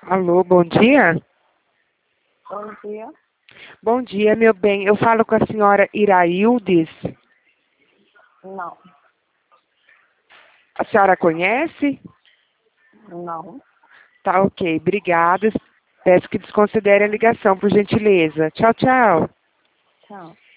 Alô, bom dia? Bom dia. Bom dia, meu bem. Eu falo com a senhora Iraildes. Não. A senhora conhece? Não. Tá, ok. Obrigada. Peço que desconsidere a ligação, por gentileza. Tchau, tchau. Tchau.